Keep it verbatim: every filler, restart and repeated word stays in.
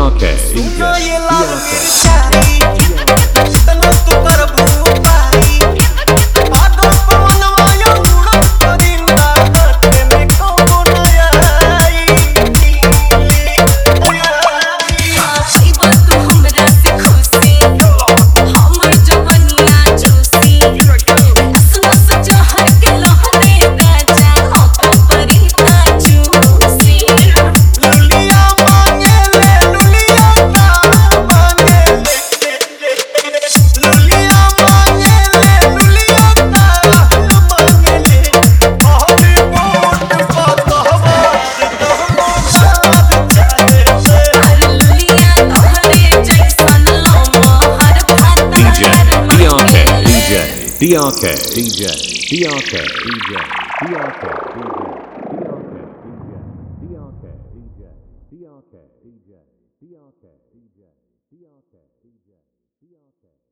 D R K, D R K, D J, D R K, D J, D R K, D J, D R K, D J, D R K, D J, D R K, D J, D R K, D J, D R K, D J, D R K.